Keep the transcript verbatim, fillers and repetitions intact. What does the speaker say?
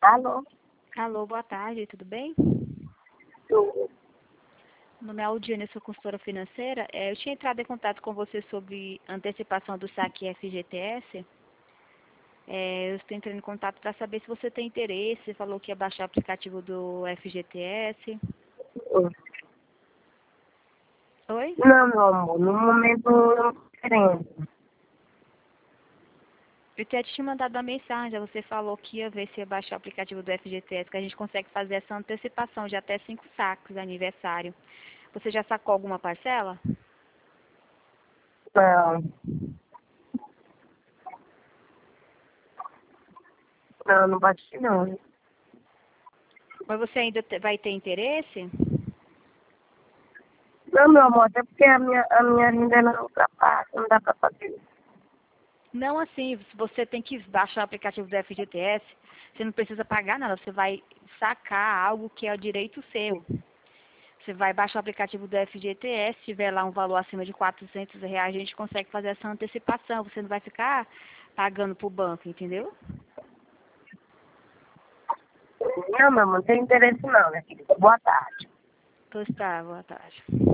Alô? Alô, boa tarde, tudo bem? Tudo. Meu nome é Aldiane, eu sou consultora financeira. É, eu tinha entrado em contato com você sobre antecipação do saque F G T S. É, eu estou entrando em contato para saber se você tem interesse. Você falou que ia baixar o aplicativo do F G T S. Oi? Não, meu amor, no momento não tô querendo. Eu tinha te mandado uma mensagem, você falou que ia ver se ia baixar o aplicativo do F G T S, que a gente consegue fazer essa antecipação de até cinco sacos de aniversário. Você já sacou alguma parcela? Não, não, não bati não. Mas você ainda te- vai ter interesse? Não, meu amor, até porque a minha, a minha renda não ultrapassa, não dá pra fazer. Não assim, você tem que baixar o aplicativo do F G T S, você não precisa pagar nada, você vai sacar algo que é o direito seu. Você vai baixar o aplicativo do F G T S, se tiver lá um valor acima de quatrocentos reais, a gente consegue fazer essa antecipação, você não vai ficar pagando pro banco, entendeu? Não, meu amor, não tem interesse não, né, filha? Boa tarde. Pois tá, boa tarde.